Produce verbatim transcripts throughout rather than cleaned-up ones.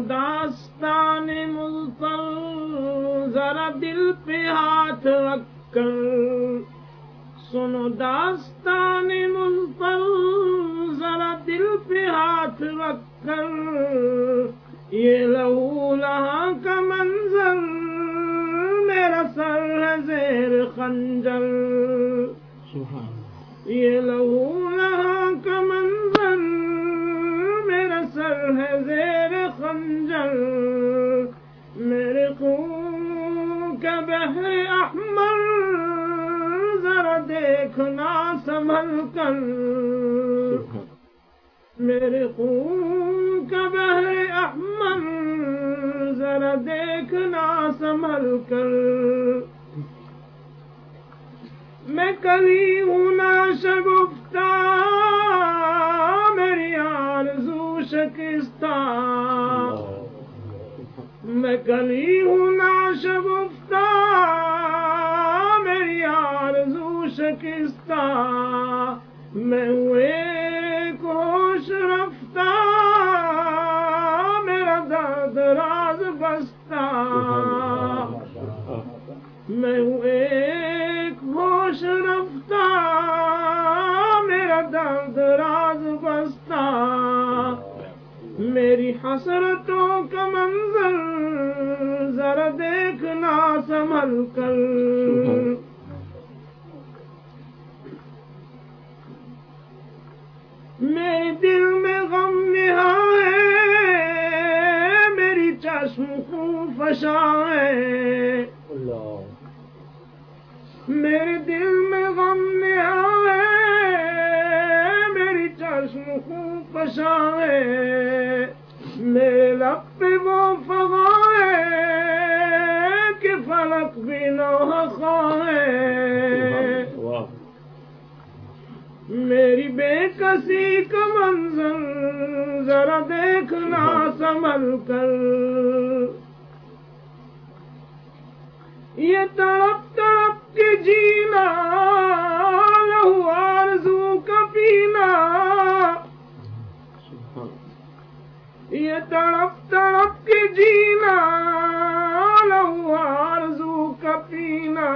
داستان مظفر ذرا دل پہ ہاتھ رکھ کر، سنو داستان مظفر ذرا دل پہ ہاتھ رکھ کر، یہ لہو لہاں کا منظر میرا سر ہے زیر خنجر، یہ لہو لہاں کا منظر میرا سر ہے زیر خنجر، میرے خون کا بحر احمر ذرا دیکھنا سنبھل کر، میرے خون کا بحر احمر ذرا دیکھنا سنبھل کر، میں کلی ہوں ناشگفتہ میری آرزو شکستہ، میں کلی ہوں ناشگفتہ میری آرزو شکستہ، میں ہوں ایک ہوش رفتہ میرا درد راز بستہ، میں ہوں ایک ہوش رفتہ میرا درد راز بستہ، میری حسرتوں کا منظر ذرا دیکھنا سنبھل کر، میرے دل میں غم نہاں ہے میری چشم خون فشاں ہے، میرے دل میں غم نہاں ہے میری چشم خون فشاں ہے، میرے لب پہ وہ فغاں ہے کہ فلک بھی نوحہ خواں ہے، میری بے کسی کا منظر ذرا دیکھنا سنبھل کر، یہ تڑپ تڑپ کے جینا لہو آرزو کا پینا، یہ تڑپ تڑپ کے جینا لہو آرزو کا پینا،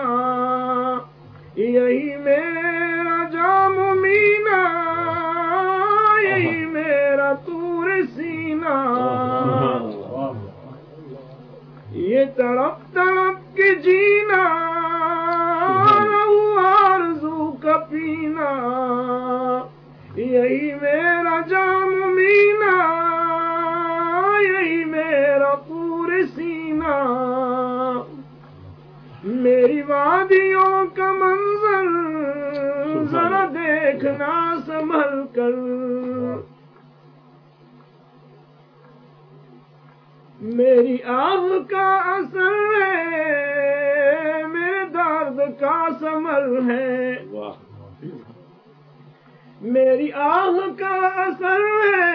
یہی میرا جام مینا یہی میرا طور سینہ، یہ تڑپ تڑپ کے جینا لہو آرزو کا پینا، یہی میرا جام مینا یہی میرا طور سینہ، میری وادیوں کا منظر ذرا دیکھنا سنبھل کر، میری آہ کا اثر ہے میرے درد کا ثمر ہے، میری آہ کا اثر ہے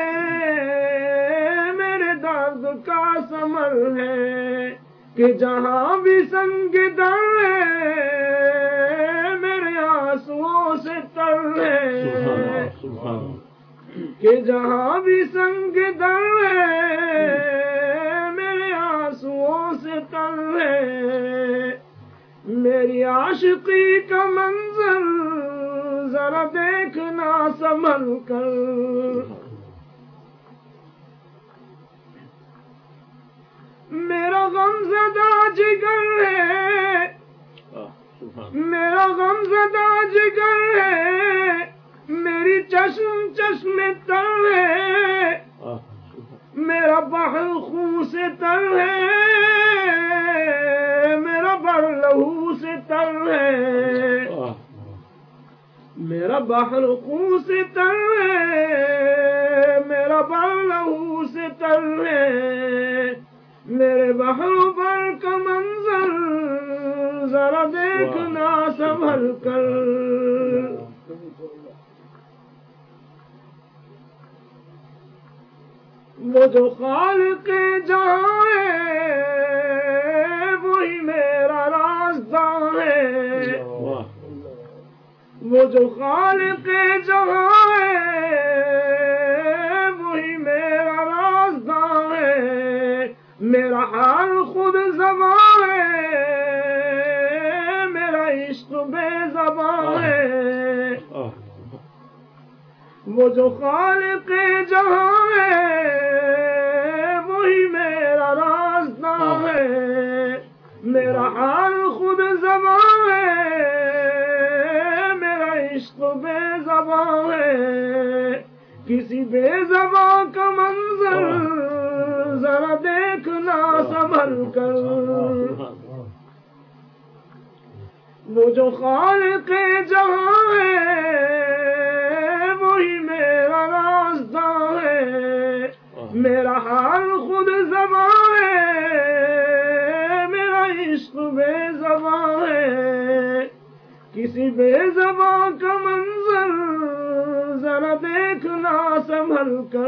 میرے درد کا ثمر ہے، کہ جہاں بھی سنگ در ہے میرے آنسوؤں سے تر ہے، کہ جہاں بھی سنگ در ہے میرے آنسوؤں سے تر ہے، میری عاشقی کا منظر ذرا دیکھنا سنبھل کر، میرا غم زدہ جگر ہے میرا غم زدہ جگر ہے میری چشم چشم تر ہے، میرا بحر خون سے تر ہے میرا بحر لہو سے تر ہے، میرا بحر خون سے تر ہے میرا بحر لہو سے تر ہے، میرے بحر پر کا منظر ذرا دیکھنا سنبھل کر، وہ جو خالق جہاں ہے وہی میرا راستہ ہے، وہ جو خالق جہاں ہے وہی میرا راستہ ہے، حال خود زبان ہے، میرا عشق بے زبان ہے، وہ جو خالق جہاں ہے وہی میرا راستہ ہے، میرا حال خود زبان ہے، میرا عشق بے زبان ہے، کسی بے زبان کا منظر ذرا دیکھنا سنبھل کر، وہ جو خالق جہاں ہے وہی میرا راستہ ہے، میرا حال خود زبان ہے، میرا عشق بے زبان ہے، کسی بے زبان کا منظر ذرا دیکھنا سنبھل کر،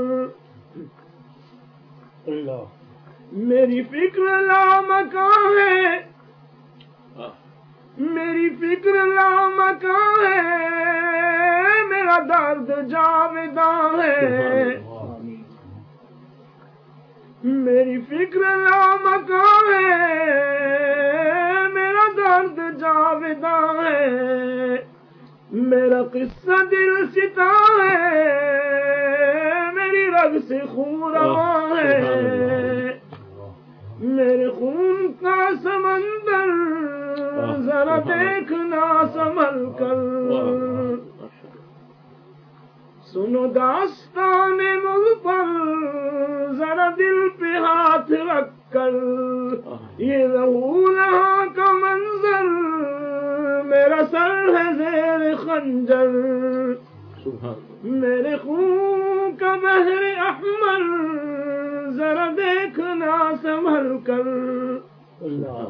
اللہ میری فکر لامکان ہے، میری فکر لامکان ہے، میرا درد جاوداں ہے، میری فکر لامکان ہے، میرا درد جاوداں ہے، میرا قصہ دل ستا ہے، میری رگ سے خون رواں ہے، میرے خون کا سمندر ذرا دیکھنا سنبھل کر، سنو داستان مظفر ذرا دل پہ ہاتھ رکھ کر، یہ لہولہا کا منظر میرا سر ہے زیر خنجر، میرے خون کا بحر احمر ذرا دیکھنا سنبھل کر، اللہ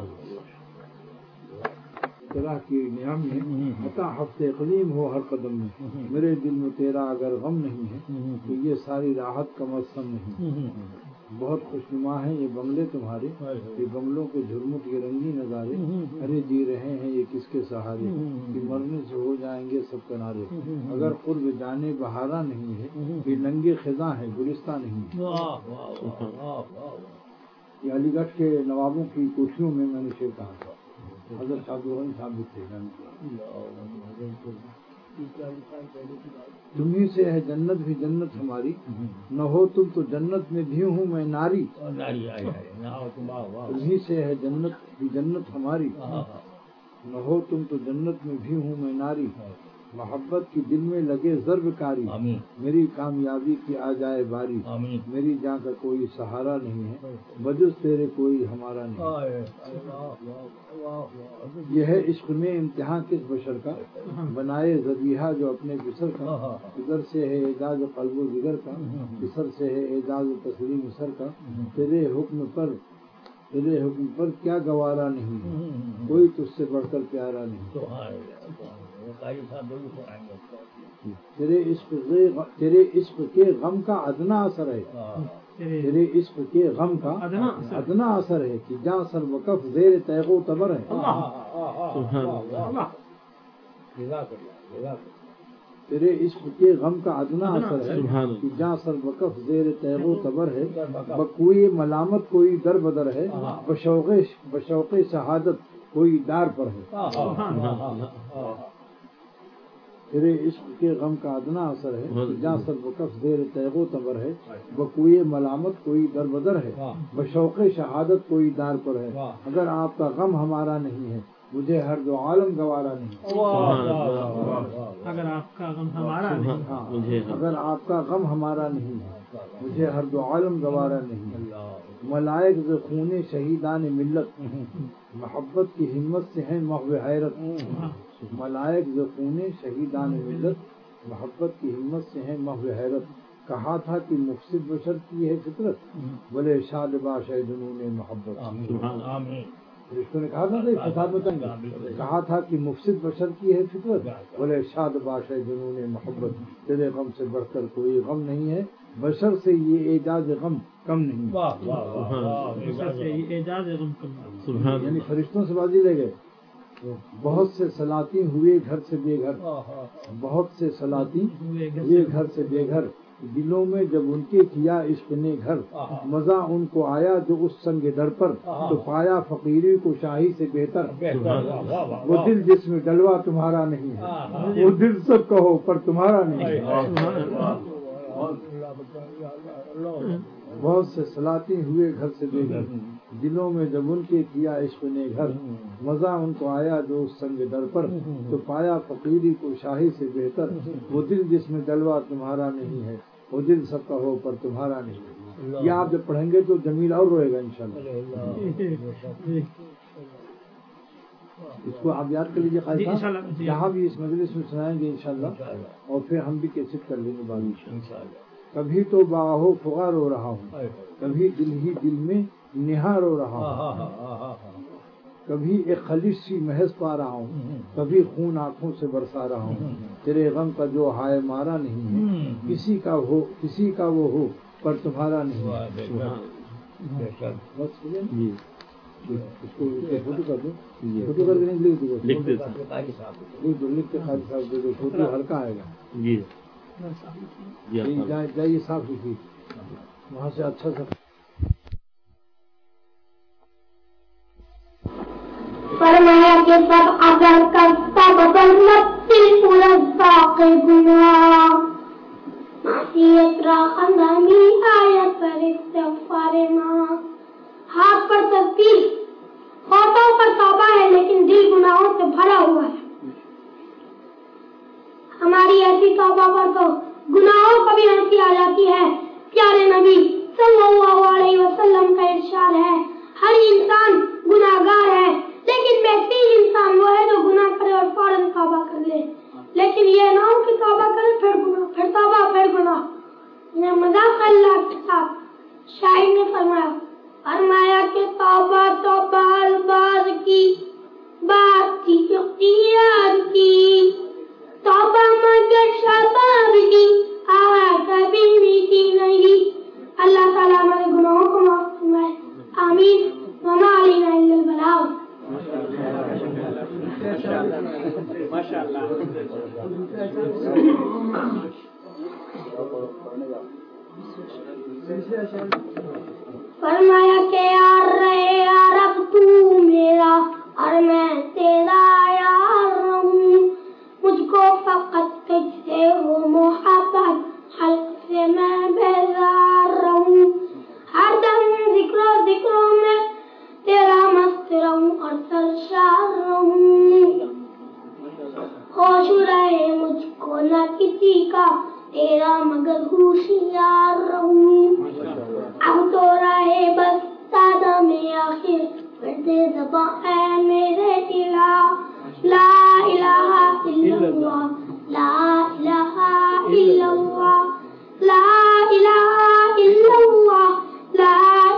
طرح کی نعم میں عطا ہفت اقلیم ہو ہر قدم میں، میرے دل میں تیرا اگر غم نہیں ہے تو یہ ساری راحت کا مسم نہیں، بہت خوشنما ہیں یہ بنگلے تمہارے، یہ بنگلوں کے جھرمٹ یہ رنگی نظارے، ارے جی رہے ہیں یہ کس کے سہارے، کہ مرنے سے ہو جائیں گے سب کنارے، اگر قرب جانے بہارا نہیں ہے یہ ننگے خزاں ہے گلستہ نہیں ہے۔ یہ علی گڑھ کے نوابوں کی کوٹھیوں میں میں نے شعر کہا تھا، حضرت عبد الغنی صاحب بھی تھے، تمہیں سے ہے جنت بھی جنت ہماری، نہ ہو تم تو جنت میں بھی ہوں میں ناری، تمہیں سے ہے جنت بھی جنت ہماری، نہ ہو تم تو جنت میں بھی ہوں میں ناری، محبت کی دل میں لگے ضرب کاری، میری کامیابی کی آ جائے باری، میری جان کا کوئی سہارا نہیں ہے بجز تیرے کوئی ہمارا نہیں، یہ ہے عشق میں امتحان کس بشر کا، بنائے ذبیحہ جو اپنے بسر کا، ادھر سے ہے اعجاز قلب و جگر کا، بسر سے ہے اعجاز تسلیم سر کا، تیرے حکم پر تیرے حکم پر کیا گوارا نہیں، کوئی تجھ سے بڑھ کر پیارا نہیں، تیرے عشق تیرے عشق کے غم کا ادنا اثر ہے، تیرے عشق کے غم کا ادنا اثر ہے، کہ جہاں سر وقف زیر تیغ و تبر ہے، تیرے عشق کے غم کا ادنا اثر ہے، کہ جہاں سر وقف زیر تیغ و تبر ہے، بکوئی ملامت کوئی در بدر ہے، بشوق بشوق شہادت کوئی دار پر ہے، تیرے عشق کے غم کا ادنا اثر ہے، جہاں سر وقف زیر تیغ و تبر ہے، بکوئے ملامت کوئی در بدر ہے، بشوق شہادت کوئی دار پر ہے، اگر آپ کا غم ہمارا نہیں ہے مجھے ہر دو عالم گوارا نہیں، اگر آپ کا غم ہمارا نہیں، اگر آپ کا غم ہمارا نہیں ہے مجھے ہر دو عالم گوارا نہیں، ملائک ز خون شہیدان ملت محبت کی ہمت سے ہیں محو حیرت، ملائک ز خون شہیدان ملت محبت کی ہمت سے ہیں محو حیرت، کہا تھا کہ مفسد بشر کی ہے فطرت بولے شاد باش ہے جنون محبت، رشتوں نے کہا تھا کہ فساد بتائیں گے، کہا تھا کہ مفسد بشر کی ہے فطرت بولے شاد باش ہے جنون محبت، تیرے غم سے بڑھ کر کوئی غم نہیں ہے بشر سے یہ اعجاز غم کم نہیں، یعنی فرشتوں سے بازی لے گئے، بہت سے سلاطین ہوئے گھر سے بے گھر، بہت سے سلاطین ہوئے گھر سے بے گھر، دلوں میں جب ان کے کیا عشق نے گھر، مزہ ان کو آیا جو اس سنگ در پر، تو پایا فقیری کو شاہی سے بہتر۔ وہ دل جس میں ڈلوا تمہارا نہیں ہے، وہ دل سب کہو پر تمہارا نہیں ہے۔ بہت سے سلاطیں ہوئے گھر سے بے گھر، دلوں میں جب ان کے کیا عشق نے گھر، مزہ ان کو آیا جو اس سنگ در پر، تو پایا فقیری کو شاہی سے بہتر۔ وہ دل جس میں ڈلوا تمہارا نہیں ہے، وہ دل سب کا ہو پر تمہارا نہیں ہے۔ یہ آپ جب پڑھیں گے تو جمیل اور روئے گا انشاءاللہ۔ اس کو آپ یاد کر لیجیے قاضی صاحب، یہاں بھی اس مجلس میں سنائیں گے انشاءاللہ، اور پھر ہم بھی کیسٹ کر لیں گے بعد میں۔ کبھی تو باہو فغا رو رہا ہوں، کبھی دل ہی دل میں نہا رو رہا ہوں، کبھی ایک خلیج سی محض پا رہا ہوں، کبھی خون آنکھوں سے برسا رہا ہوں۔ تیرے غم کا جو ہائے مارا نہیں ہے، کسی کا ہو کسی کا وہ ہو پر تمہارا نہیں ہے۔ جی اس کو فوٹو کر دو، فوٹو کر کے لکھ دو، لکھ دو لکھ دو لکھ کے قاضی صاحب دے دو، فوٹو ہلکا آئے گا۔ جی جائیے صاف لکھیے وہاں سے اچھا سا۔ فرمایا کہ سب اگر کرتا بدلتی پورا ساقے گناہ، معصیت را خندانی آیت پر استغفار ماں۔ ہاتھ پر تسبیح، ہاتھوں پر توبہ ہے لیکن دل گناہوں سے بھرا ہوا ہے۔ ہماری ایسی توبہ پر تو گناہوں کو بھی ہنسی آ جاتی ہے۔ پیارے نبی صلی اللہ علیہ وسلم کا ارشاد ہے، ہر انسان گناہگار ہے، لیکن بہترین انسان وہ ہے جو گناہ کرے اور فوراً توبہ کر لے، لیکن یہ نہ ہو کہ توبہ کرے پھر گناہ، پھر توبہ پھر گناہ۔ یہ مذاق اللہ کے ساتھ شاعر نے فرمایا فرمایا کہ توبہ تو بار بار کی بات تھی اختیار کی، توبہ مگر شباب کی آہا کبھی میٹھی نہیں۔ اللہ تعالیٰ ہمارے گناہوں کو معاف فرمائے، آمین۔ وما علینا الا البلاغ۔ فرمایا کہ یار رہے یار اب تو میرا اور میں تیرا یار رہوں، مجھ کو فقط تجھ سے ہو محبت، حلق سے میں بیزار رہوں، ہر دم ذکر و ذکروں میں تیرا مست رہوں اور سرشار رہوں، ہوش رہے مجھ کو نہ کسی کا تیرا مگر ہوشیار رہوں، اب تو رہے بس سادہ میں آخر ورد زباں ہے میرے الہ، لا الہ الا اللہ، لا الہ الا اللہ، لا الہ الا اللہ، لا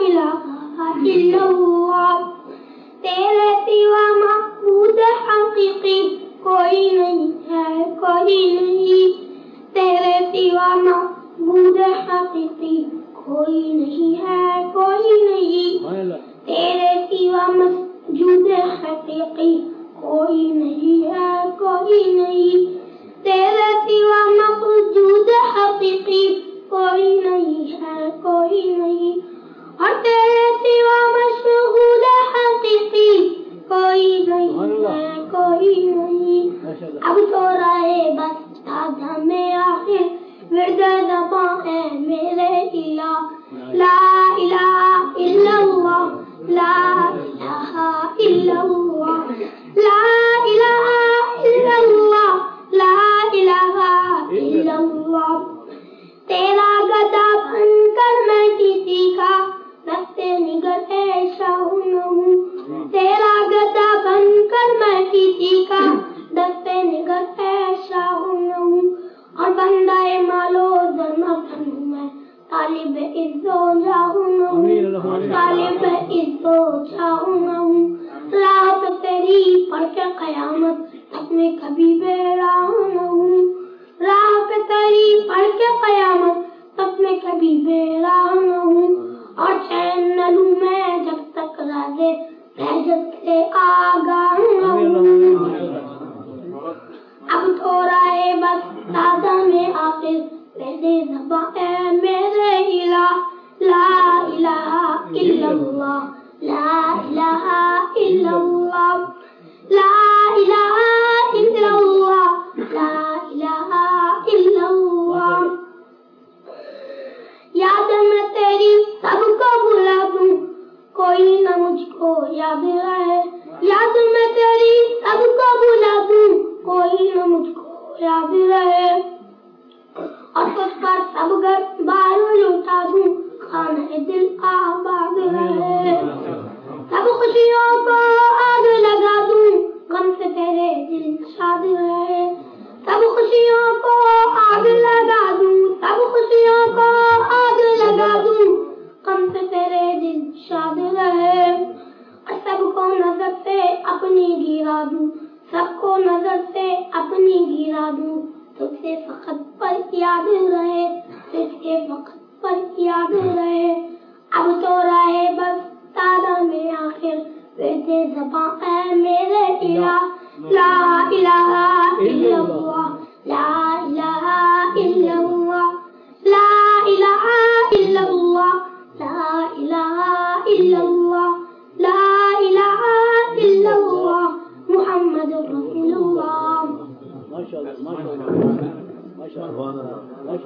الہ الا اللہ۔ تیرے سوا معبود حقیقی کوئی نہیں ہے، کوئی نہیں، تیرے سوا معبود حقیقی کوئی نہیں ہے، کوئی نہیں، تیرے سوا مسجود حقیقی کوئی نہیں ہے، کوئی نہیں، تیرے سوا مسجود حقیقی کوئی نہیں ہے، کوئی نہیں، اور تیرے سوا مشہود حقیقی کوئی نہیں ہے، کوئی نہیں، اب تو رہے بس سادہ میں آخر ورد زباں ہے میرے الہ، لا الہ الا اللہ، لا الہ الا اللہ، لا الہ الا اللہ، لا الہ الا اللہ۔ تیرا گدا بن کر میں کسی کا رستے نگر ایسا ہوں، تیرا گدا بن کر میں کسی کا دستے نگر ایسا ہوں، اور بندہ مالو زر نہ بنوں میں، طالب عز و جاہ ہوں، طالب عز و جاہ ہوں، راہ پہ تیری پڑھ کے قیامت تک میں کبھی بیراہ نہ ہوں، راہ پہ تیری پڑھ کے قیامت تک میں کبھی بیراہ نہ ہوں، اور چین نہ لوں میں جب تک رازے فیضت سے آگاہ نہ ہوں، اب تو رہے بس سادہ میں آخر ورد زباں زباں اے میرے الہ لا الہ الا اللہ لا الہ الا اللہ لا الہ الا اللہ لا الہ الا اللہ یاد میں تیری سب کو بھلا دوں کوئی نہ مجھ کو یاد رہے یاد میں تیری سب کو بھلا دوں کوئی نہ مجھ کو یاد رہے اور تجھ پر سب گھر بار لوٹا دوں خانہ دل آباد رہے سب خوشیوں کو آگ لگا دوں غم سے تیرے دل شاد رہے سب خوشیوں کو آگ لگا دوں سب خوشیوں کو آگ لگا دوں غم سے تیرے دل شاد رہے اور سب کو نظر سے اپنی گرا دوں سب کو نظر سے اپنی گرا دوں تجھ سے فقط پر یاد رہے تجھ کے فقط پر یاد رہے اب تو رہے بس تارا میں آخر بیٹے زباں اے میرے الہ لا الہ الا اللہ لا الہ الا اللہ لا الہ الا اللہ لا الہ الا اللہ لا الہ الا اللہ محمد رسول اللہ ماشاءاللہ ماشاءاللہ ماشاءاللہ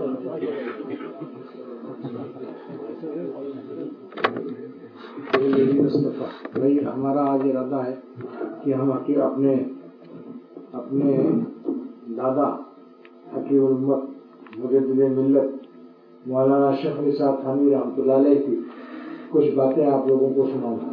بھائی ہمارا آج ارادہ ہے کہ ہم اپنے اپنے دادا حکیم الامت مجدد ملت مولانا شیخ نثار تھانوی رحمۃ اللہ علیہ کی کچھ باتیں آپ لوگوں کو سناؤں گا.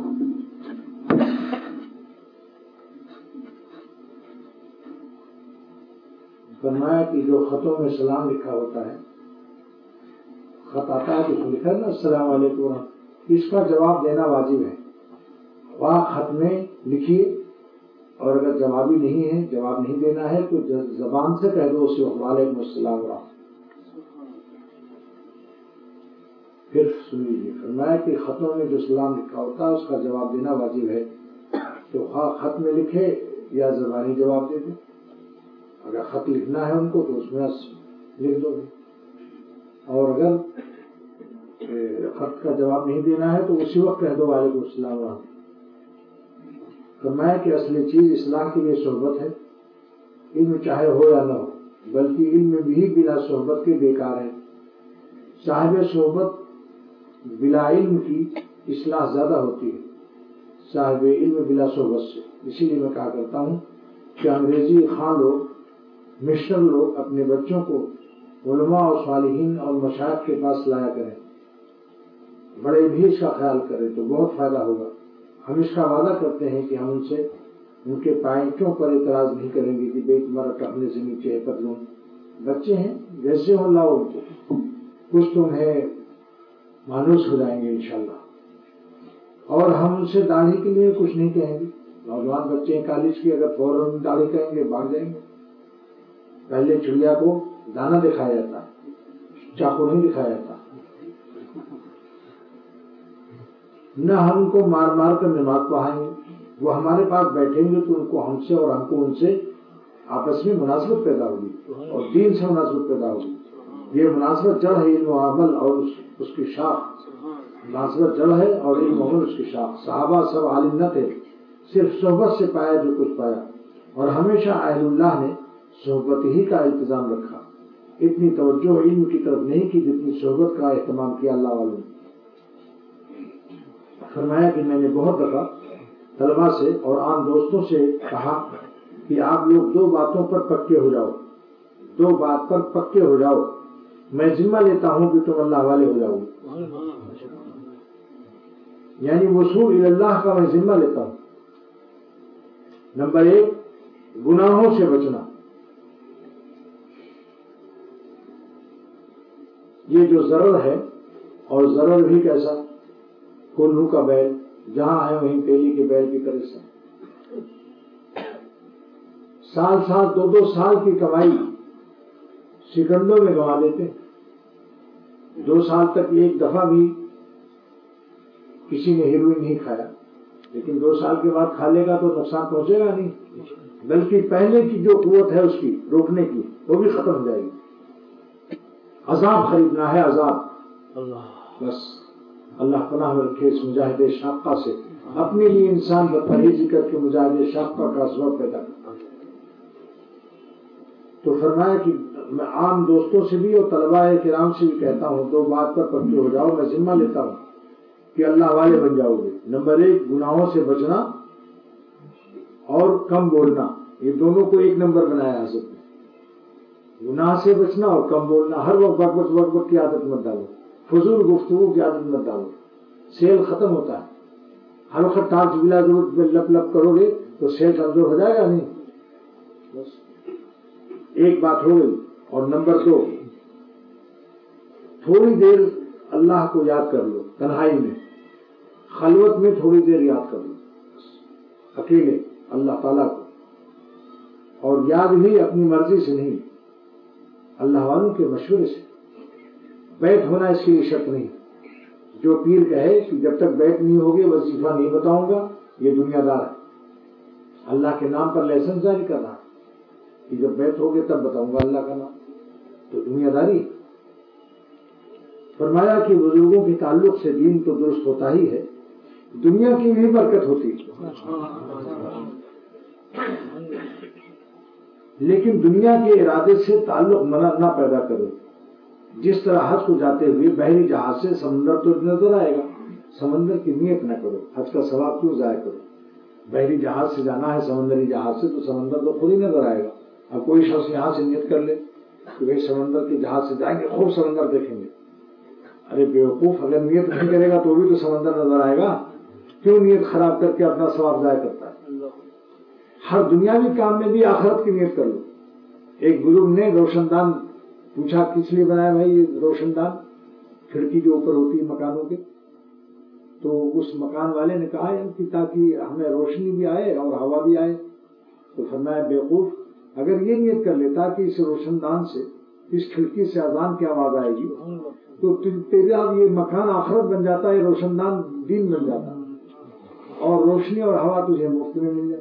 فرمایا کہ جو خطوں میں سلام لکھا ہوتا ہے خط آتا ہے تو لکھا ہے نا السلام علیکم اس کا جواب دینا واجب ہے. واہ خط میں لکھیے اور اگر جوابی نہیں ہے جواب نہیں دینا ہے تو زبان سے کہہ دو اسے وعلیکم السلام ورحمۃ. پھر سن لیجیے فرمایا کہ خطوں میں جو سلام لکھا ہوتا ہے اس کا جواب دینا واجب ہے تو خواہ خط میں لکھے یا زبانی جواب دے دے. اگر خط لکھنا ہے ان کو تو اس میں لکھ دو اور اگر خط کا جواب نہیں دینا ہے تو اسی وقت کہہ دو وعلیکم السلام ورحمۃ. فرمایا کہ اصلی چیز اصلاح کے لیے صحبت ہے. علم چاہے ہو یا نہ ہو بلکہ علم بھی بلا صحبت کے بیکار ہے. صاحب صحبت بلا علم کی اصلاح زیادہ ہوتی ہے صاحب علم بلا صحبت سے. اسی لیے میں کہا کرتا ہوں کہ انگریزی خاں لوگ مسٹر لوگ اپنے بچوں کو علماء اور صالحین اور مشائخ کے پاس لایا کریں. بڑے بھی اس کا خیال کریں تو بہت فائدہ ہوگا. ہم اس کا وعدہ کرتے ہیں کہ ہم ان سے ان کے پائنٹوں پر اعتراض نہیں کریں گے کہ بھائی تمہارا ٹکنے سے نیچے ہے پتلون. بچے ہیں جیسے ہو لاؤ ان کو کچھ تو انہیں مانوس ہو جائیں گے انشاءاللہ. اور ہم ان سے داڑھی کے لیے کچھ نہیں کہیں گے. نوجوان بچے ہیں کالج کی اگر فوراً داڑھی کہیں گے بھاگ جائیں گے. پہلے چڑیا کو دانا دکھایا جاتا چاقو نہیں دکھایا جاتا. نہ ہم ان کو مار مار کر نماز پڑھائیں گے. وہ ہمارے پاس بیٹھیں گے تو ان کو ہم سے اور ہم کو ان سے آپس میں مناسبت پیدا ہوگی اور دین سے مناسبت پیدا ہوگی. یہ مناسبت جڑ ہے علم و عمل اور اس کی شاخ. مناسبت جڑ ہے اور علم و عمل اس کی شاخ. صحابہ سب عالم نہ تھے صرف صحبت سے پایا جو کچھ پایا اور ہمیشہ اہل اللہ نے صحبت ہی کا التزام رکھا. اتنی توجہ علم کی طرف نہیں کی جتنی صحبت کا اہتمام کیا اللہ والوں نے. فرمایا کہ میں نے بہت دفعہ طلبا سے اور عام دوستوں سے کہا کہ آپ لوگ دو باتوں پر پکے ہو جاؤ دو بات پر پکے ہو جاؤ میں ذمہ لیتا ہوں کہ تم اللہ والے ہو جاؤ. یعنی وصول اللہ کا میں ذمہ لیتا ہوں. نمبر ایک گناہوں سے بچنا. یہ جو ضرر ہے اور ضرر بھی کیسا کلو کا بیل جہاں ہے وہیں پیلی کے بیل کی طرح سے سال سال دو دو سال کی کمائی سیکنڈوں میں گنوا دیتے. دو سال تک ایک دفعہ بھی کسی نے ہیروئن نہیں کھایا لیکن دو سال کے بعد کھا لے گا تو نقصان پہنچے گا نہیں بلکہ پہلے کی جو قوت ہے اس کی روکنے کی وہ بھی ختم ہو جائے گی. عذاب خریدنا ہے، عذاب. بس اللہ پناہ رکھے اس مجاہد شاقہ سے. اپنے لیے انسان پرہیزی کر کے مجاہد شاقہ کا سبب پیدا کرتا ہے. تو فرمایا کہ میں عام دوستوں سے بھی اور طلباء کرام سے بھی کہتا ہوں دو بات پر پکے ہو جاؤ. میں ذمہ لیتا ہوں کہ اللہ والے بن جاؤ گے. نمبر ایک گناہوں سے بچنا اور کم بولنا، یہ دونوں کو ایک نمبر بنایا حضرت نے. گناہ سے بچنا اور کم بولنا. ہر وقت وقت وقت وقت وقت کی عادت مت ڈالو، فضول گفتگو کی عادت مت ڈالو. سیل ختم ہوتا ہے. ہر وقت ٹارچ بلا ضرورت لپ لپ کرو گے تو سیل کمزور ہو جائے گا نہیں. بس ایک بات ہو گئی. اور نمبر دو، تھوڑی دیر اللہ کو یاد کر لو تنہائی میں، خلوت میں تھوڑی دیر یاد کر لو اکیلے اللہ تعالیٰ کو. اور یاد بھی اپنی مرضی سے نہیں، اللہ والوں کے مشورے سے. بیت ہونا اس کے لیے شرط نہیں. جو پیر کہے کہ جب تک بیت نہیں ہوگی وظیفہ نہیں بتاؤں گا، یہ دنیا دار ہے. اللہ کے نام پر لائسنس جاری کر رہا ہے کہ جب بیت ہوگی تب بتاؤں گا اللہ کا نام، تو دنیا داری. فرمایا کہ بزرگوں کے تعلق سے دین تو درست ہوتا ہی ہے، دنیا کی بھی برکت ہوتی ہے. لیکن دنیا کے ارادے سے تعلق نہ پیدا کرو. جس طرح حج کو جاتے ہوئے بحری جہاز سے سمندر تو نظر آئے گا، سمندر کی نیت نہ کرو. حج کا ثواب کیوں ضائع کرو؟ بحری جہاز سے جانا ہے سمندری جہاز سے تو سمندر تو خود ہی نظر آئے گا. اب کوئی شخص یہاں سے نیت کر لے کہ بھائی سمندر کے جہاز سے جائیں گے خوب سمندر دیکھیں گے. ارے بیوقوف، اگر نیت نہیں کرے گا تو بھی تو سمندر نظر آئے گا. کیوں نیت خراب کر کے اپنا ثواب ضائع کرتا ہے؟ ہر دنیاوی کام میں بھی آخرت کی نیت کر لو. ایک بزرگ نے روشن دان پوچھا کس لیے بنایا بھائی یہ روشن دان؟ کھڑکی کے اوپر ہوتی ہے مکانوں کے. تو اس مکان والے نے کہا کہ تاکہ ہمیں روشنی بھی آئے اور ہوا بھی آئے. تو فرمایا بیوقوف، اگر یہ نیت کر لیتا کہ اس روشن دان سے، اس کھڑکی سے اذان کی آواز آئے گی تو تیرا یہ مکان آخرت بن جاتا ہے، روشن دان دین بن جاتا اور روشنی اور ہوا تجھے مفت میں مل جائے.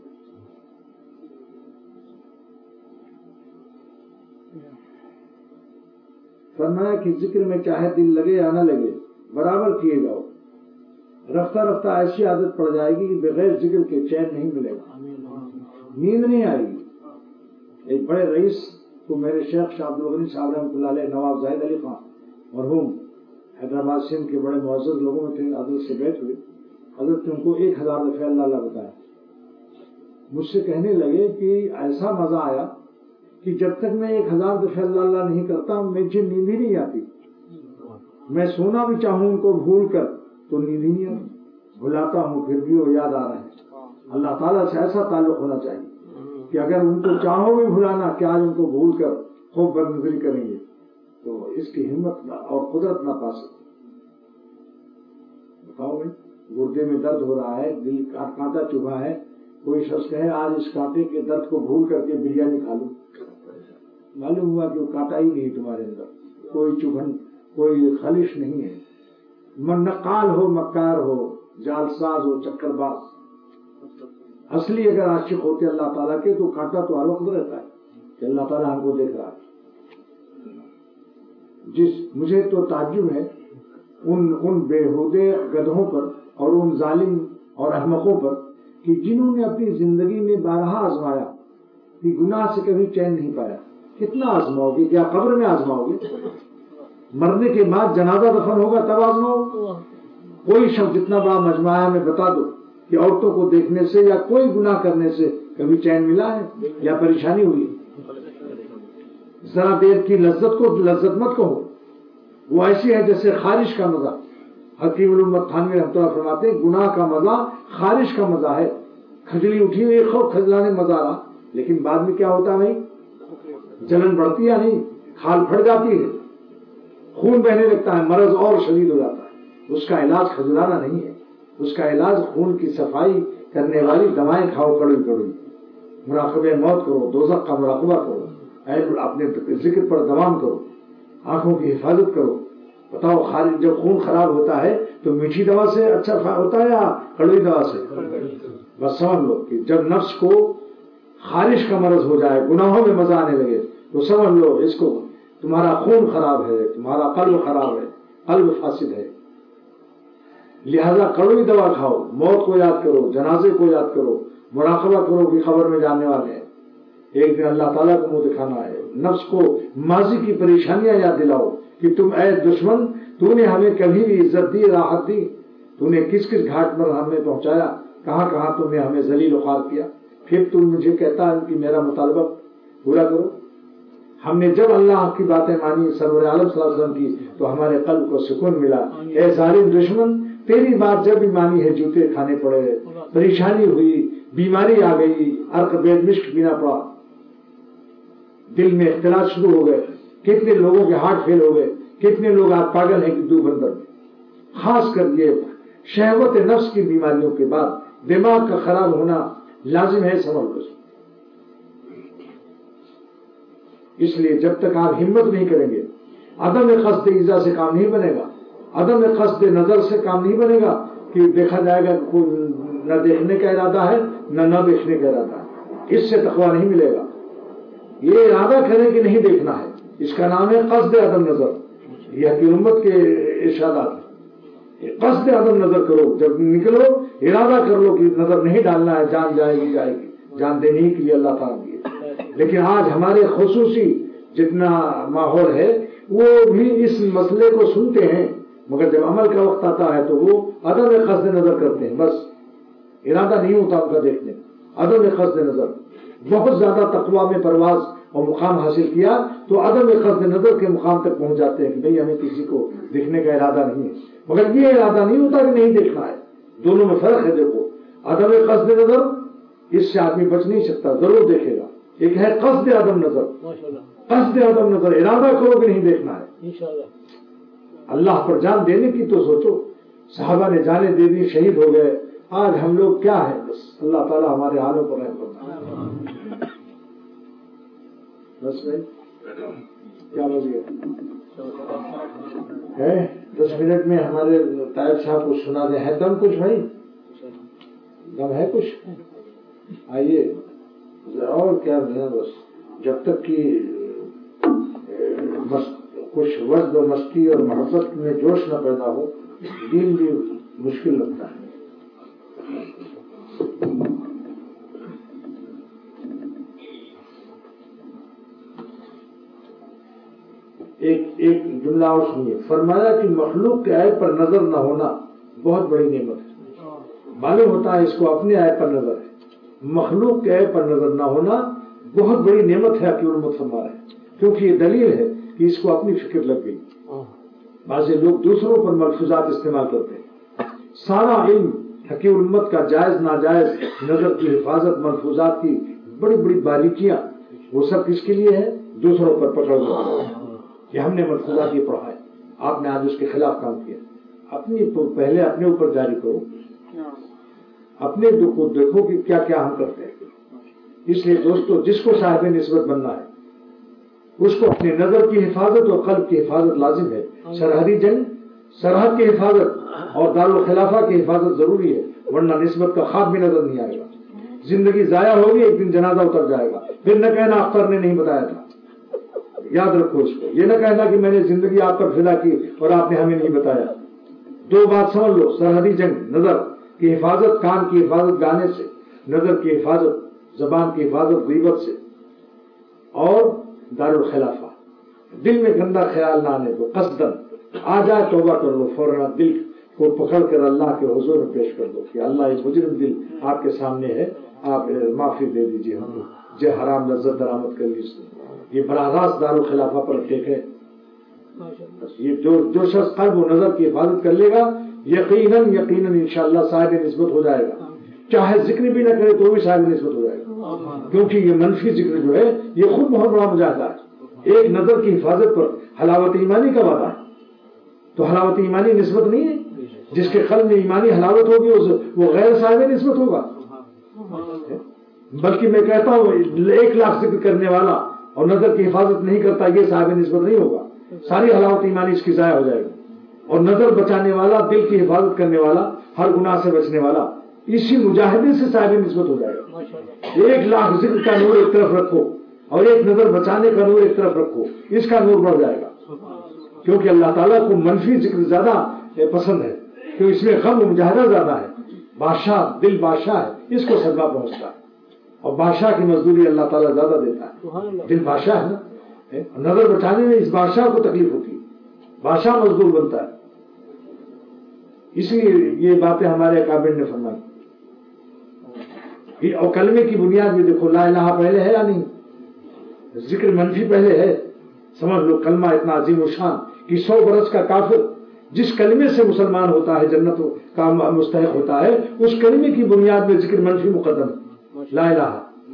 فرمایا کہ ذکر میں چاہے دل لگے یا نہ لگے برابر کیے جاؤ. رفتہ رفتہ ایسی عادت پڑ جائے گی کہ بغیر ذکر کے چین نہیں ملے گا، نیند نہیں آئے گی. ایک بڑے رئیس کو میرے شیخ شاہ عبد الغنی صاحب رحمۃ اللہ علیہ، نواب زاہد علی خان مرحوم حیدرآباد سندھ کے بڑے معزز لوگوں میں تھے، حضرت سے بیٹھ ہوئے. حضرت نے ان کو ایک ہزار دفعہ اللہ اللہ بتایا. مجھ سے کہنے لگے کہ ایسا مزہ آیا کہ جب تک میں ایک ہزار دفعہ اللہ اللہ نہیں کرتا مجھے نیند ہی نہیں آتی. میں سونا بھی چاہوں ان کو بھول کر تو نیند ہی نہیں آتی. بھلاتا ہوں پھر بھی وہ یاد آ رہے ہیں. اللہ تعالیٰ سے ایسا تعلق ہونا چاہیے کہ اگر ان کو چاہو بھی بھلانا کہ آج ان کو بھول کر خوب بدنظری کریں گے تو اس کی ہمت اور قدرت نہ پا سکتے. بتاؤ بھائی، گردے میں درد ہو رہا ہے، دل کانٹا چبھا ہے، کوئی شخص کہے آج اس کانٹے کے درد کو بھول کر کے بریانی کھا لوں، معلوم ہوا کہ وہ کانٹا ہی نہیں تمہارے اندر، کوئی چبھن کوئی خلش نہیں ہے. من نقال ہو، مکار ہو، جال ساز ہو، چکر باز. اصلی اگر عاشق ہوتے اللہ تعالیٰ کے تو کانٹا تو ہر وقت رہتا ہے کہ اللہ تعالیٰ ہم کو دیکھ رہا ہے. جس مجھے تو تعجب ہے ان ان بےہودے گدھوں پر اور ان ظالم اور احمقوں پر کہ جنہوں نے اپنی زندگی میں بارہا آزمایا کہ گناہ سے کبھی چین نہیں پایا. کتنا آزماؤ گے؟ کیا قبر میں آزماؤ گے؟ مرنے کے بعد جنازہ دفن ہوگا تب آزماؤ. کوئی شخص جتنا بڑا مجمع ہے ہمیں بتا دو کہ عورتوں کو دیکھنے سے یا کوئی گناہ کرنے سے کبھی چین ملا ہے یا پریشانی ہوئی؟ ذرا دیر کی لذت کو لذت مت کہو، وہ ایسی ہے جیسے خارش کا مزہ. حکیم الامت تھانوی رحمۃ اللہ فرماتے ہیں گناہ کا مزہ خارش کا مزہ ہے. کھجلی اٹھی ہوئی خوب کھجلانے مزہ آ رہا، لیکن بعد میں کیا ہوتا ہے بھائی؟ جلن بڑھتی ہے نہیں، کھال پھٹ جاتی ہے، خون بہنے لگتا ہے، مرض اور شدید ہو جاتا ہے. اس کا علاج کھجلانا نہیں ہے، اس کا علاج خون کی صفائی کرنے والی دوائیں کھاؤ کڑوی کڑوی. مراقبہ موت کرو، دوزخ کا مراقبہ کرو، اپنے ذکر پر دوام کرو، آنکھوں کی حفاظت کرو. بتاؤ خارج جب خون خراب ہوتا ہے تو میٹھی دوا سے اچھا ہوتا ہے یا کڑوی دوا سے؟ بس سمجھ لو کہ جب نفس کو خارش کا مرض ہو جائے، گناہوں میں مزہ آنے لگے تو سمجھ لو اس کو تمہارا خون خراب ہے، تمہارا قلب خراب ہے، قلب فاسد ہے، لہذا کڑوی دوا کھاؤ، موت کو یاد کرو، جنازے کو یاد کرو، مراقبہ کرو کہ خبر میں جاننے والے ہیں، ایک دن اللہ تعالیٰ کو منہ دکھانا ہے۔ نفس کو ماضی کی پریشانیاں یاد دلاؤ کہ تم اے دشمن، تو نے ہمیں کبھی بھی عزت دی، راحت دی، تو نے کس کس گھاٹ پر ہمیں پہنچایا، کہاں کہاں تم نے ہمیں ذلیل و خوار کیا، پھر تم مجھے کہتا ہے کہ میرا مطالبہ پورا کرو۔ ہم نے جب اللہ کی باتیں مانی، سرور عالم صلی اللہ علیہ وسلم کی، تو ہمارے قلب کو سکون ملا۔ اے ظالم دشمن، تیری بات جب بھی مانی ہے جوتے کھانے پڑے، پریشانی ہوئی، بیماری آ گئی، عرق بید مشک پینا پڑا، دل میں اختلاط شروع ہو گئے، کتنے لوگوں کے ہارٹ فیل ہو گئے، کتنے لوگ آج پاگل ہیں کہ دو بندر۔ خاص کر یہ شہوت نفس کی بیماریوں کے بعد دماغ کا خراب ہونا لازم ہے، سمجھ لو۔ اس لیے جب تک آپ ہمت نہیں کریں گے، عدم قصد ایذا سے کام نہیں بنے گا، عدم قصد نظر سے کام نہیں بنے گا کہ دیکھا جائے گا کوئی نہ دیکھنے کا ارادہ ہے نہ نہ دیکھنے کا ارادہ ہے، اس سے تقویٰ نہیں ملے گا۔ یہ ارادہ کریں کہ نہیں دیکھنا ہے، اس کا نام ہے قصد عدم نظر، یہ حکیم امت کے ارشادات ہیں۔ قصد عدم نظر کرو، جب نکلو ارادہ کر لو کہ نظر نہیں ڈالنا ہے، جان جائے گی جائے گی، جان دینے کے لیے اللہ تعالیٰ دیے۔ لیکن آج ہمارے خصوصی جتنا ماحول ہے وہ بھی اس مسئلے کو سنتے ہیں، مگر جب عمل کا وقت آتا ہے تو وہ عدم قصد نظر کرتے ہیں، بس ارادہ نہیں ہوتا ان کا دیکھنے، عدم قصد نظر۔ بہت زیادہ تقویٰ میں پرواز اور مقام حاصل کیا تو عدم قصد نظر کے مقام تک پہنچ جاتے ہیں کہ بھئی ہمیں کسی کو دیکھنے کا ارادہ نہیں ہے، مگر یہ ارادہ نہیں ہوتا کہ نہیں دیکھنا ہے، دونوں میں فرق ہے۔ دیکھو عدم قصد نظر، اس سے آدمی بچ نہیں سکتا، ضرور دیکھے گا۔ ایک ہے قصد عدم نظر، قصد عدم نظر، ارادہ کرو کہ نہیں دیکھنا ہے۔ اللہ پر جان دینے کی تو سوچو، صحابہ نے جانیں دے دی، شہید ہو گئے، آج ہم لوگ کیا ہے؟ بس اللہ تعالیٰ ہمارے حالوں پر رحم کرنا۔ بس بھائی کیا بولیے ہے، دس منٹ میں ہمارے طائب صاحب کو سنا دیں، ہے دم کچھ بھائی؟ دم ہے کچھ؟ آئیے اور کیا ہے، بس جب تک کہ کچھ وزن و مستی اور محبت میں جوش نہ پیدا ہو، دین بھی مشکل لگتا ہے۔ ایک ایک جملہ اور سنیے، فرمایا کہ مخلوق کے عیب پر نظر نہ ہونا بہت بڑی نعمت ہے۔ معلوم ہوتا ہے اس کو اپنے عیب پر نظر ہے، مخلوق کے عیب پر نظر نہ ہونا بہت بڑی نعمت ہے کہ امت فرما رہے ہیں، کیونکہ یہ دلیل ہے کہ اس کو اپنی فکر لگ گئی۔ بعض لوگ دوسروں پر ملفوظات استعمال کرتے ہیں، سارا علم حکیم امت کا جائز ناجائز نظر کی حفاظت، ملفوظات کی بڑی بڑی باریکیاں، وہ سب کس کے لیے ہے؟ دوسروں پر پکڑ لو کہ ہم نے ملفوظات یہ پڑھا ہے، آپ نے آج اس کے خلاف کام کیا۔ اپنی پہلے اپنے اوپر جاری کرو، اپنے کو دیکھو کہ کیا کیا ہم کرتے ہیں۔ اس لیے دوستو، جس کو صاحب نسبت بننا ہے اس کو اپنی نظر کی حفاظت اور قلب کی حفاظت لازم ہے۔ سرحدی جنگ، سرحد کی حفاظت اور دارالخلافہ کی حفاظت ضروری ہے، ورنہ نسبت کا خواب بھی نظر نہیں آئے گا۔ زندگی ضائع ہوگی، ایک دن جنازہ اتر جائے گا، پھر نہ کہنا اختر نے نہیں بتایا تھا۔ یاد رکھو اس کو، یہ نہ کہنا کہ میں نے زندگی آپ پر فدا کی اور آپ نے ہمیں نہیں بتایا۔ دو بات سمجھ لو، سرحدی جنگ، نظر کی حفاظت، کان کی حفاظت گانے سے، نظر کی حفاظت، زبان کی حفاظت غیبت سے، اور دارالخلافہ، دل میں گندا خیال نہ آنے دو، قصدن آ جائے توبہ کر لو، فوراً دل کو پکڑ کر اللہ کے حضور میں پیش کر دو کہ اللہ یہ مجرم دل آپ کے سامنے ہے، آپ معافی دے دیجیے، ہم جو حرام لذت درآمد کر لیجیے۔ یہ براہ راست دارالخلافہ پر ٹیک ہے۔ یہ جو جو شخص قلب و نظر کی حفاظت کر لے گا، یقیناً یقیناً انشاءاللہ صاحب نسبت ہو جائے گا، چاہے ذکر بھی نہ کرے تو بھی صاحب نسبت ہو جائے گا، کیونکہ یہ منفی ذکر جو ہے یہ خود بہت بڑا مجاہدہ ہے۔ ایک نظر کی حفاظت پر حلاوت ایمانی کا وعدہ ہے، تو حلاوت ایمانی نسبت نہیں ہے۔ جس کے قلب میں ایمانی حلاوت ہوگی وہ غیر صاحب نسبت ہوگا۔ بلکہ میں کہتا ہوں ایک لاکھ ذکر کرنے والا اور نظر کی حفاظت نہیں کرتا، یہ صاحب نسبت نہیں ہوگا، ساری حلاوت ایمانی اس کی ضائع ہو جائے گی۔ اور نظر بچانے والا، دل کی حفاظت کرنے والا، ہر گناہ سے بچنے والا، اسی مجاہدے سے صاحب نسبت ہو جائے گا۔ ایک لاکھ ذکر کا نور ایک طرف رکھو اور ایک نظر بچانے کا نور ایک طرف رکھو، اس کا نور بڑھ جائے گا، کیونکہ اللہ تعالیٰ کو منفی ذکر زیادہ پسند ہے، کیونکہ اس میں غم و مجاہدہ زیادہ ہے. بادشاہ دل بادشاہ ہے، اس کو صدقہ پہنچتا ہے، اور بادشاہ کی مزدوری اللہ تعالیٰ زیادہ دیتا ہے. دل بادشاہ ہے نا، نظر بچانے میں اس بادشاہ کو تکلیف ہوتی ہے، بادشاہ مزدور بنتا ہے. اس لیے یہ باتیں ہمارے اکابر نے فرمائی. اور کلمے کی بنیاد بھی دیکھو، لا الہ پہلے ہے یا نہیں، ذکر منفی پہلے ہے. سمجھ لو کلمہ اتنا عظیم و شان کہ سو برس کا کافر جس کلمے سے مسلمان ہوتا ہے جنت کا مستحق ہوتا ہے، اس کلمے کی بنیاد میں ذکر منفی مقدم لا الہ.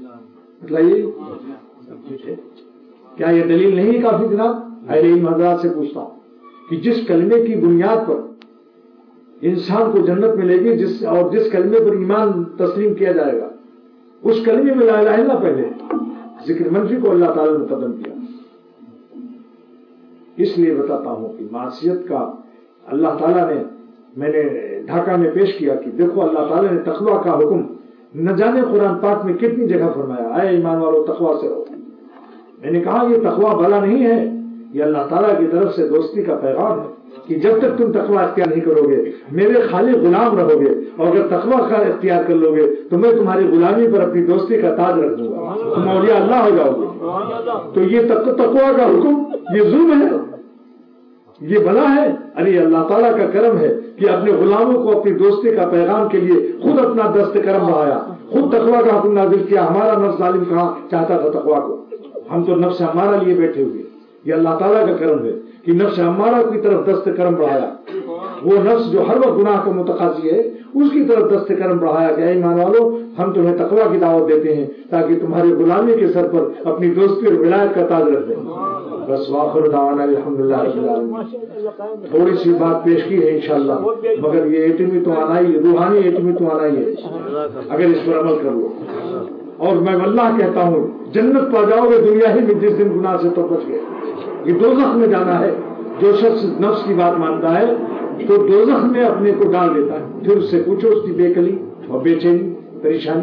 مطلب کیا یہ دلیل نہیں کافی جناب؟ اہل علم حضرات سے پوچھتا ہوں کہ جس کلمے کی بنیاد پر انسان کو جنت ملے گی، جس اور جس کلمے پر ایمان تسلیم کیا جائے گا، اس کلمے میں لا الہ الا اللہ پہلے، ذکر منفی کو اللہ تعالیٰ نے مقدم کیا. اس لیے بتاتا ہوں کہ معصیت کا اللہ تعالیٰ نے، میں نے ڈھاکہ میں پیش کیا کہ دیکھو اللہ تعالیٰ نے تقویٰ کا حکم نہ جانے قرآن پاک میں کتنی جگہ فرمایا، اے ایمان والو تقویٰ سے رہو. میں نے کہا یہ تقویٰ بھلا نہیں ہے، یہ اللہ تعالیٰ کی طرف سے دوستی کا پیغام ہے کہ جب تک تم تقویٰ اختیار نہیں کرو گے میرے خالی غلام رہو گے، اور اگر تقویٰ کا اختیار کر لو گے تو میں تمہاری غلامی پر اپنی دوستی کا تاج رکھ دوں گا، تم اولیاء اللہ ہو جاؤ گے. تو یہ تقویٰ کا حکم یہ ظلم ہے، یہ بلا ہے؟ ارے اللہ تعالیٰ کا کرم ہے کہ اپنے غلاموں کو اپنی دوستی کا پیغام کے لیے خود اپنا دست کرم بڑھایا، خود تقویٰ کا حکم نازل کیا. ہمارا نفس ظالم کہاں چاہتا تھا تقویٰ کو، ہم تو نفس ہمارا لیے بیٹھے ہوئے. یہ اللہ تعالیٰ کا کرم ہے کہ نفس ہمارا کی طرف دست کرم بڑھایا. وہ نفس جو ہر وقت گناہ کا متقاضی ہے اس کی طرف دست کرم بڑھایا کہ اے ایمان والو ہم تمہیں تقویٰ کی دعوت دیتے ہیں تاکہ تمہاری غلامی کے سر پر اپنی دوستی اور ولایت کا تاج رکھ دیں. بس واخر دعوانا الحمدللہ رب العالمین. تھوڑی سی بات پیش کی ہے انشاءاللہ، مگر یہ ایٹمی تو آنا ہی، روحانی ایٹمی تو آنا ہی ہے اگر اس پر عمل کر لو. اور میں واللہ کہتا ہوں جنت پا جاؤ گے دنیا ہی میں جس دن گناہ سے تو بچ گئے. یہ دوزخ میں جانا ہے. جو شخص نفس کی بات مانتا ہے تو دوزخ میں اپنے کو ڈال دیتا ہے. پھر اس سے پوچھو اس کی بے کلی اور بے چینی پریشانی.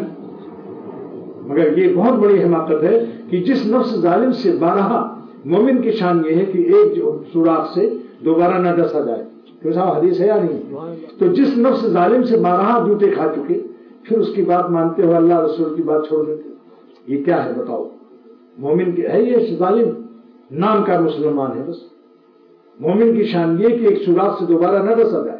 مگر یہ بہت بڑی حماقت ہے کہ جس نفس ظالم سے بارہا، مومن کی شان یہ ہے کہ ایک جو سوراخ سے دوبارہ نہ ڈسا جائے. تو صاحب حدیث ہے یا نہیں؟ تو جس نفس ظالم سے بارہا جوتے کھا چکے پھر اس کی بات مانتے ہو، اللہ رسول کی بات چھوڑ دیتے، یہ کیا ہے بتاؤ؟ مومن کی ہے یہ ظالم نام کا مسلمان ہے. بس مومن کی شان یہ کہ ایک سوراخ سے دوبارہ نہ ڈسا جائے.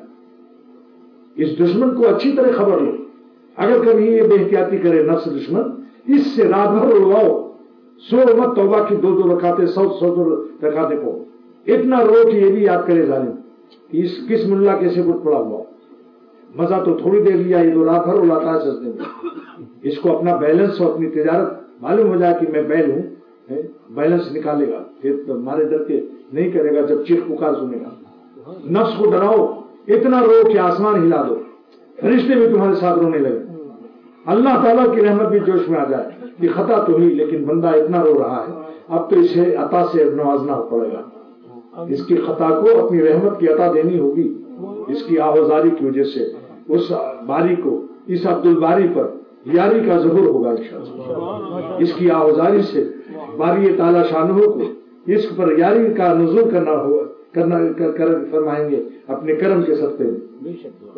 اس دشمن کو اچھی طرح خبر لو، اگر کبھی یہ بے احتیاطی کرے نفس دشمن، اس سے رات بھر اڑواؤ، سو مت، توبہ کی دو دو رکعتیں سو سو دو رکعتیں پڑھو، اتنا رو کہ یہ بھی یاد کرے ظالم کہ اس کس ملا کیسے بت پڑا ہوا. مزہ تو تھوڑی دیر لیا، یہ تو رات بھر اڑاتا ہے سجدے میں. اس کو اپنا بیلنس اور اپنی تجارت معلوم ہو جائے کہ میں بیل ہوں، بیلنس نکالے گا، پھر مارے ڈر کے نہیں کرے گا جب چیخ پکار سنے گا. نفس کو ڈراؤ، اتنا رو کہ آسمان ہلا دو، فرشتے بھی تمہارے ساتھ رونے لگے، اللہ تعالیٰ کی رحمت بھی جوش میں آ جائے کہ خطا تو ہی لیکن بندہ اتنا رو رہا ہے، اب تو اسے عطا سے نوازنا پڑے گا. اس کی خطا کو اپنی رحمت کی عطا دینی ہوگی. اس کی آوازاری کی وجہ سے اس باری کو، اس عبد الباری پر یاری کا ظہور ہوگا انشاءاللہ. اس کی آوازاری سے باری تعالیٰ شانہ کو اس پر یاری کا نزول کرنا ہوگا، کرنا کر فرمائیں گے اپنے کرم کے صدقے میں.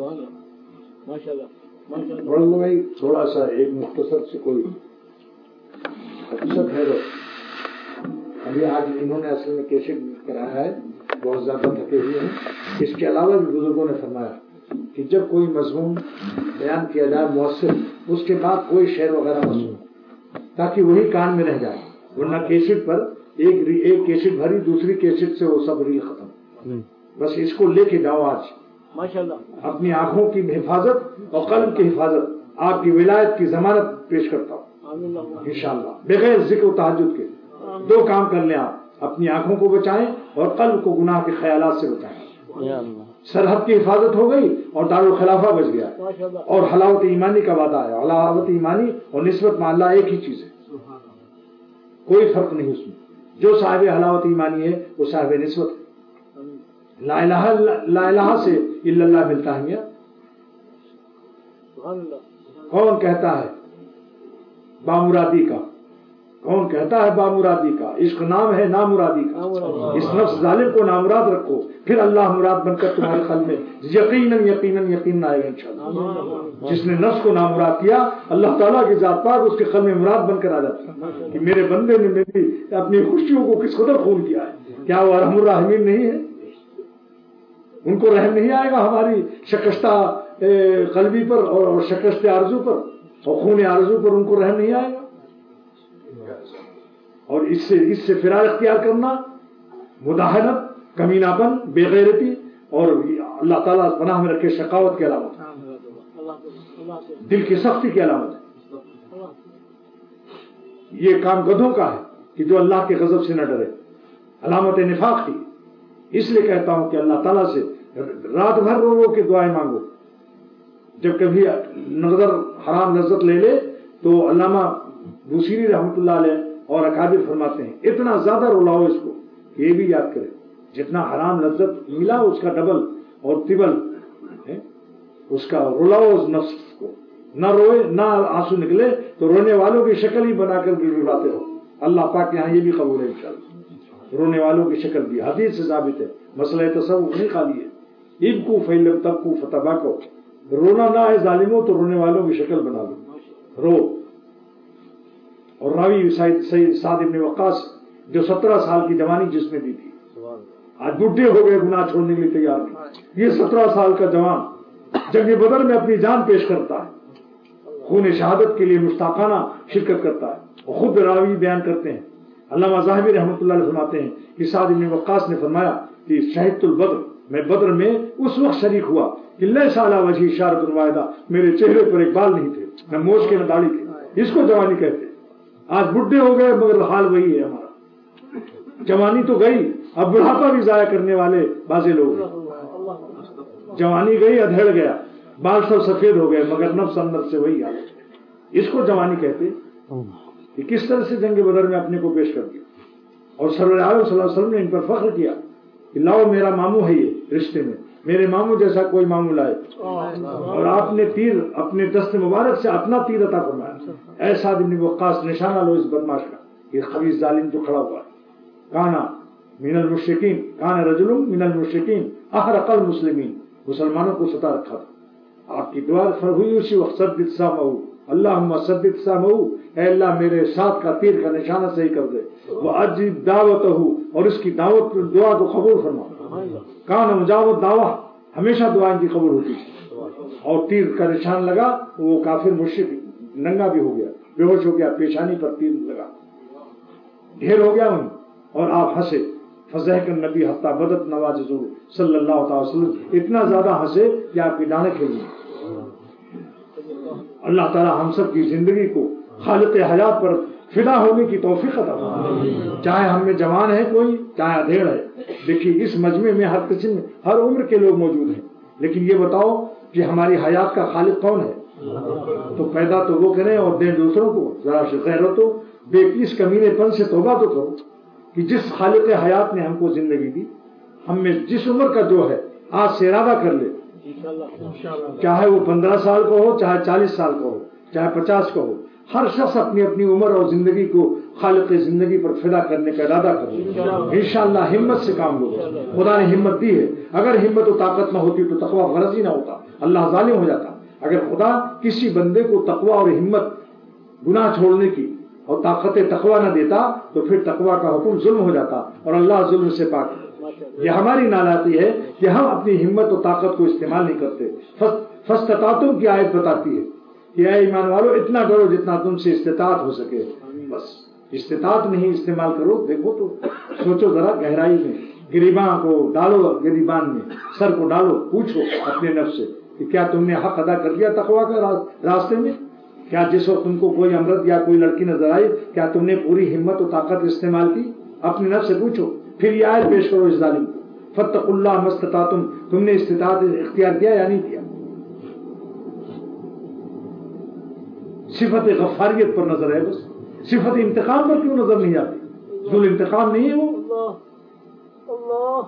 بھائی تھوڑا سا ایک مختصر سے کوئی اچھا ہے. ابھی آج انہوں نے اصل میں کیسے کرایا ہے، بہت زیادہ تھکے ہوئے ہیں. اس کے علاوہ بھی بزرگوں نے فرمایا کہ جب کوئی مضمون بیان کیا جائے مؤثر، اس کے بعد کوئی شعر وغیرہ مضمون، تاکہ وہی کان میں رہ جائے، ورنہ کیسٹ پر ایک ایک کیسٹ بھری، دوسری کیسٹ سے وہ سب ریل ختم. بس اس کو لے کے جاؤ آج ماشاءاللہ. اپنی آنکھوں کی حفاظت اور قلب کی حفاظت، آپ کی ولایت کی ضمانت پیش کرتا ہوں انشاءاللہ. بغیر ذکر و تہجد کے دو کام کر لیں آپ، اپنی آنکھوں کو بچائیں اور قلب کو گناہ کے خیالات سے بچائیں. سرحد کی حفاظت ہو گئی اور دارالخلافہ بچ گیا. اور حلاوت ایمانی کا وعدہ ہے. حلاوت ایمانی اور نسبت میں اللہ ایک ہی چیز ہے، کوئی فرق نہیں اس میں. جو صاحب حلاوت ایمانی ہے وہ صاحب نسبت ہے. لا الہ لا الہ سے الا اللہ ملتا ہے. میاں کون کہتا ہے بامرادی کا کون کہتا ہے بامرادی کا؟ عشق نام ہے نامرادی کا. اس نفس ظالم کو نامراد رکھو، پھر اللہ مراد بن کر تمہارے قلب میں یقیناً یقیناً یقین آئے گا انشاءاللہ. جس نے نفس کو نامراد کیا، اللہ تعالیٰ کی ذات پاک اس کے قلب میں مراد بن کر آ جاتا ہے کہ میرے بندے نے میری اپنی خوشیوں کو کس قدر خون کیا ہے. کیا وہ ارحم الراحمین نہیں ہے؟ ان کو رحم نہیں آئے گا ہماری شکستہ قلبی پر اور شکست آرزو پر اور خون آرزو پر؟ ان کو رحم نہیں آئے گا؟ اور اس سے اس سے فرار اختیار کرنا مداحنت، کمینہ پن، بے غیرتی اور اللہ تعالیٰ پناہ میں رکھے شقاوت کی علامت ہے، دل کی سختی کی علامت ہے. یہ کام گدھوں کا ہے کہ جو اللہ کے غضب سے نہ ڈرے، علامت نفاق تھی. اس لیے کہتا ہوں کہ اللہ تعالیٰ سے رات بھر رو رو کے دعائیں مانگو. جب کبھی نظر حرام لذت لے لے تو علامہ بوصیری رحمۃ اللہ علیہ اور اکابر فرماتے ہیں اتنا زیادہ رلاؤ اس کو کہ یہ بھی یاد کرے جتنا حرام لذت ملا اس کا ڈبل اور تبل اس کا رلاؤ اس نفس کو. نہ روئے نہ آنسو نکلے تو رونے والوں کی شکل ہی بنا کر بھی رلاتے ہو. اللہ پاک یہاں یہ بھی قبول ہے انشاءاللہ. رونے والوں کی شکل بھی حدیث سے ثابت ہے. مسئلہ تصوف نہیں خالی ہے. ابکو فیلم تبکو فتباکو، رونا نہ ہے ظالموں تو رونے والوں کی شکل بنا لو، رو. اور راوی سید سعد بن وقاص جو سترہ سال کی جوانی جس میں دی تھی، آج بڈھے ہو گئے، گناہ چھوڑنے کے لیے تیار نہیں. یہ سترہ سال کا جوان جنگ بدر میں اپنی جان پیش کرتا ہے، خون شہادت کے لیے مشتاقانہ شرکت کرتا ہے. اور خود راوی بیان کرتے ہیں، علامہ ذاہبی رحمۃ اللہ علیہ فرماتے ہیں کہ سعد بن وقاص نے فرمایا کہ شہدت البدر، میں بدر میں اس وقت شریک ہوا کہ لے سالہ وجہ اشارت الواحدہ، میرے چہرے پر ایک بال نہیں تھے، نہ موچھ کے نہ داڑھی کے. اس کو جوانی کہتے ہیں. آج بڈھے ہو گئے مگر حال وہی ہے ہمارا. جوانی تو گئی، اب بڑھاپا بھی ضائع کرنے والے بازے لوگ ہیں. جوانی گئی، ادھیڑ گیا، بال سب سفید ہو گئے مگر نفس اندر سے وہی حالت. اس کو جوانی کہتے کہ کس طرح سے جنگ بدر میں اپنے کو پیش کر دیا. اور سرور عالم صلی اللہ علیہ وسلم نے ان پر فخر کیا کہ لاؤ میرا ماموں ہے یہ رشتے میں، میرے ماموں جیسا کوئی ماموں لائے. اور آپ نے تیر اپنے دست مبارک سے اپنا تیر عطا فرمایا. اے سعد بن وقاص نشانہ لو اس بدماش کا، یہ خبیث ظالم جو کھڑا ہوا ہے. کانا من المشرکین، کانا رجل من المشرکین احرق المسلمین، مسلمانوں کو ستا رکھا تھا. آپ کی دعا فر ہوئی اسی وقت سدد سامہ، اللہم سدد سامہ، اے اللہ میرے ساتھ کا تیر کا نشانہ صحیح کر دے. وہ اجب دعوتہ، اور اس کی دعوت دعا کو قبول فرما. کان مجاوب دعویٰ، ہمیشہ دعا ان کی قبول ہوتی ہے. اور تیر کا نشان لگا، وہ کافر مشرک ننگا بھی ہو گیا، بے ہوش ہو گیا، پیشانی پر تیر لگا، ڈھیر ہو گیا وہیں. اور آپ ہنسے. فضحک النبی حتی بدت نواجذہ صلی اللہ تعالی وسلم، اتنا زیادہ ہنسے کہ آپ کی ڈانیں کھل گئی. اللہ تعالی ہم سب کی زندگی کو خالق حیات پر فدا ہونے کی توفیق عطا فرمائے. چاہے ہم میں جوان ہے کوئی، چاہے ادھیڑ ہے. دیکھیے اس مجمع میں ہر قسم ہر عمر کے لوگ موجود ہیں، لیکن یہ بتاؤ کہ ہماری حیات کا خالق کون ہے؟ تو پیدا تو وہ کریں اور دیں دوسروں کو. ذرا سے غیرت ہو، بے اس کمینے پن سے توبہ تو کرو کہ جس خالق حیات نے ہم کو زندگی دی، ہم میں جس عمر کا جو ہے آج سے ارادہ کر لے، چاہے وہ پندرہ سال کا ہو، چاہے چالیس سال کا ہو، چاہے پچاس کا ہو، ہر شخص اپنی اپنی عمر اور زندگی کو خالق زندگی پر فدا کرنے کا ارادہ کرے. انشاءاللہ ہمت سے کام لو. خدا نے ہمت دی ہے. اگر ہمت و طاقت نہ ہوتی تو تقویٰ غرض ہی نہ ہوتا، اللہ ظالم ہو جاتا. اگر خدا کسی بندے کو تقویٰ اور ہمت گناہ چھوڑنے کی اور طاقت تقویٰ نہ دیتا تو پھر تقویٰ کا حکم ظلم ہو جاتا، اور اللہ ظلم سے پاک ہے. یہ ہماری نالاتی ہے کہ ہم اپنی ہمت و طاقت کو استعمال نہیں کرتے. فاستطعتم کی آیت بتاتی ہے کہ اے ایمان والو اتنا ڈرو جتنا تم سے استطاعت ہو سکے. بس استطاعت نہیں استعمال کرو. دیکھو تو سوچو ذرا گہرائی میں، گریباں کو ڈالو، گریبان میں سر کو ڈالو، پوچھو اپنے نفس سے کہ کیا تم نے حق ادا کر دیا تقویٰ کا راستے میں؟ کیا جس وقت تم کو کوئی امرد یا کوئی لڑکی نظر آئی کیا تم نے پوری ہمت و طاقت استعمال کی؟ اپنے نفس سے پوچھو. پھر یہ آیت پیش کرو اس ظالم کو، فاتقوا اللہ ما استطعتم، تم نے استطاعت اختیار کیا یا نہیں کیا؟ صفت غفاریت پر نظر ہے، بس صفت انتقام پر کیوں نظر نہیں آتی؟ ذو انتقام نہیں ہے وہ. اللہ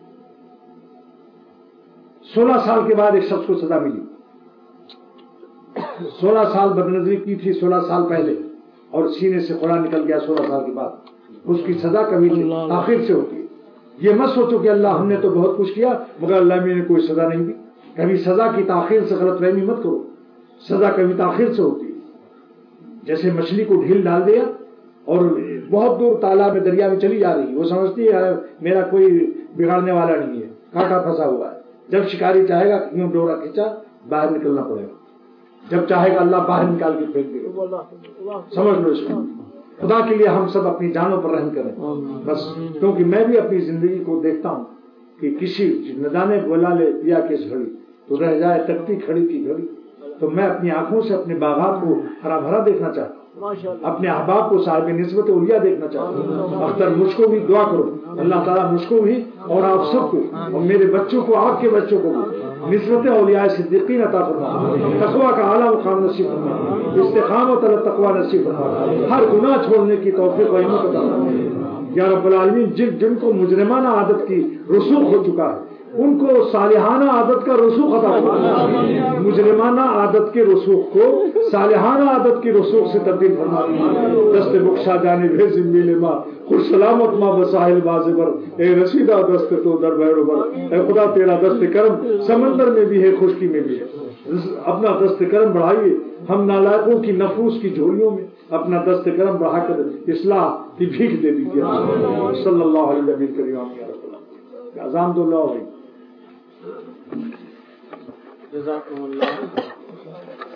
سولہ سال کے بعد ایک شخص کو سزا ملی. سولہ سال بدنظری کی تھی سولہ سال پہلے، اور سینے سے قرآن نکل گیا سولہ سال کے بعد، اس کی سزا کبھی تاخیر سے ہوتی ہے۔ یہ مت سوچو کہ اللہ ہم نے تو بہت کچھ کیا مگر اللہ میں نے کوئی سزا نہیں دی، کبھی سزا کی تاخیر سے غلط فہمی مت کرو، سزا کبھی تاخیر سے ہوتی ہے۔ جیسے مچھلی کو ڈھیل ڈال دیا اور بہت دور تالاب میں دریا میں چلی جا رہی ہے، وہ سمجھتی ہے میرا کوئی بگاڑنے والا نہیں ہے، کانٹا پھنسا ہوا ہے۔ جب شکاری چاہے گا کیوں ڈورا کھینچا باہر نکلنا پڑے گا، جب چاہے گا اللہ باہر نکال کے پھینک دے گا۔ سمجھ لو اس کو، خدا کے لیے ہم سب اپنی جانوں پر رحم کریں بس، کیونکہ میں بھی اپنی زندگی کو دیکھتا ہوں کہ کسی نہ جانے بولا لے پیا کس گھڑی تو رہ جائے تکتی کھڑی کی گھڑی، تو میں اپنی آنکھوں سے اپنے باغات کو ہرا بھرا دیکھنا چاہتا ہوں، اپنے احباب کو صاحب نسبت اولیاء دیکھنا چاہتا ہوں۔ اختر مجھ کو بھی دعا کرو، اللہ تعالیٰ مجھ کو بھی اور آپ سب کو اور میرے بچوں کو آپ کے بچوں کو بھی نسبت اولیاء صدیقین عطا فرما، تقویٰ کا اعلیٰ مقام نصیب فرما، استقامت علی التقویٰ نصیب فرما، ہر گناہ چھوڑنے کی توفیق و ہمت عطا فرما یا رب العالمین۔ جن جن کو مجرمانہ عادت کی رسوخ ہو چکا ہے ان کو صالحانہ عادت کا رسوخ عطا فرما، مجرمانہ عادت کے رسوخ کو صالحانہ عادت کی رسوخ سے تبدیل فرما، دست بخشا جانے بھیز میل ماں خوش سلامت ماں بساحل بازبر، اے رسیدہ دست تو در بحر بر، اے خدا تیرا دست کرم سمندر میں بھی ہے خشکی میں بھی ہے، اپنا دست کرم بڑھائیے، ہم نالائقوں کی نفوس کی جھولیوں میں اپنا دست کرم بڑھا کر اصلاح کی بھیک دے دیجیے۔ صلی اللہ علیہ نبی کریم، اذان دو اللہ علیہ۔ جزاکم اللہ۔